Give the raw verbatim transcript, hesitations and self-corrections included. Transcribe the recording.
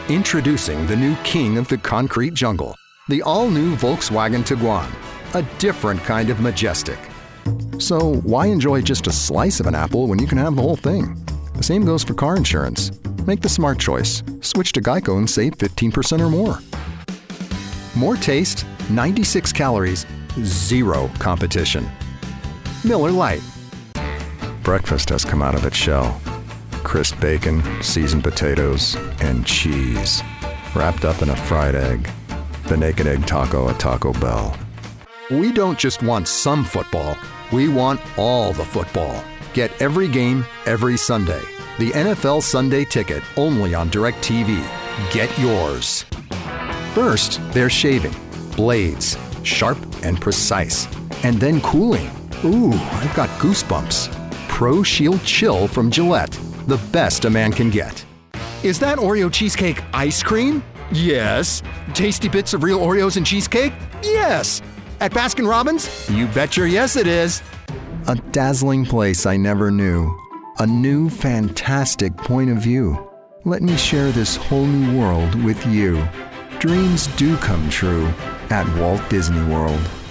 Introducing the new king of the concrete jungle, the all-new Volkswagen Tiguan, a different kind of majestic. So why enjoy just a slice of an apple when you can have the whole thing? The same goes for car insurance. Make the smart choice. Switch to Geico and save fifteen percent or more. More taste, ninety-six calories, zero competition. Miller Lite. Breakfast has come out of its shell. Crisp bacon, seasoned potatoes, and cheese, wrapped up in a fried egg. The Naked Egg Taco at Taco Bell. We don't just want some football. We want all the football. Get every game, every Sunday. The N F L Sunday Ticket, only on DirecTV. Get yours. First, they're shaving. Blades, sharp and precise. And then cooling. Ooh, I've got goosebumps. Pro Shield Chill from Gillette. The best a man can get. Is that Oreo cheesecake ice cream? Yes. Tasty bits of real Oreos and cheesecake? Yes. At Baskin-Robbins? You bet your yes it is. A dazzling place I never knew. A new fantastic point of view. Let me share this whole new world with you. Dreams do come true at Walt Disney World.